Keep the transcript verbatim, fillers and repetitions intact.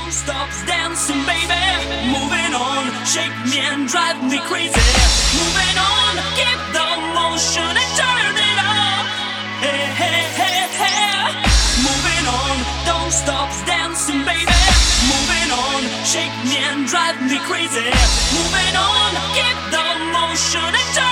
Don't stop dancing, baby. Moving on, shake me and drive me crazy. Moving on, keep the motion and turn it up. Hey, hey, hey, hey. Moving on, don't stop dancing, baby. Moving on, shake me and drive me crazy. Moving on, keep the motion and turn it up.